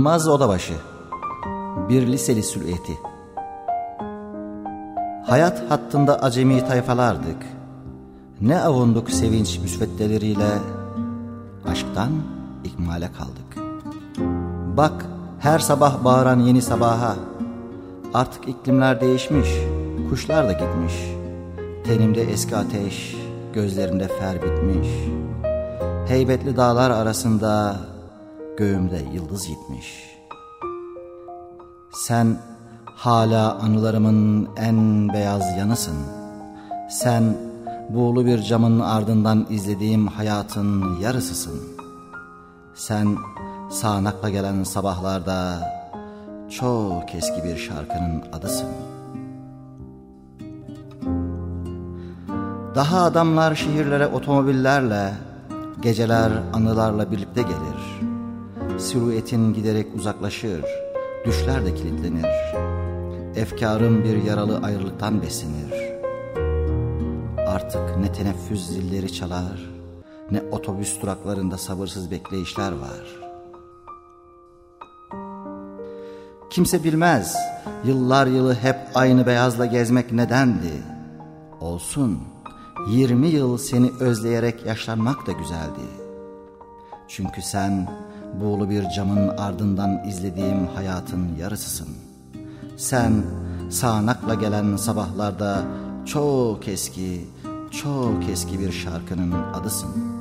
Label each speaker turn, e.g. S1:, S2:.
S1: Yılmaz Odabaşı. Bir liseli silüeti. Hayat hattında acemi tayfalardık. Ne avunduk sevinç müsveddeleriyle, aşktan ikmale kaldık. Bak her sabah bağıran yeni sabaha, artık iklimler değişmiş, kuşlar da gitmiş. Tenimde eski ateş, gözlerimde fer bitmiş. Heybetli dağlar arasında göğümde yıldız gitmiş. Sen hala anılarımın en beyaz yanısın. Sen buğulu bir camın ardından izlediğim hayatın yarısısın. Sen sağanakla gelen sabahlarda çok eski bir şarkının adısın. Daha adamlar şehirlere otomobillerle, geceler anılarla birlikte gelir. Silüetin giderek uzaklaşır, düşler de kilitlenir. Efkarım bir yaralı ayrılıktan beslenir. Artık ne teneffüs zilleri çalar, ne otobüs duraklarında sabırsız bekleyişler var. Kimse bilmez, yıllar yılı hep aynı beyazla gezmek nedendi. Olsun, 20 yıl seni özleyerek yaşlanmak da güzeldi. Çünkü sen buğulu bir camın ardından izlediğim hayatın yarısısın. Sen sağanakla gelen sabahlarda çok eski bir şarkının adısın.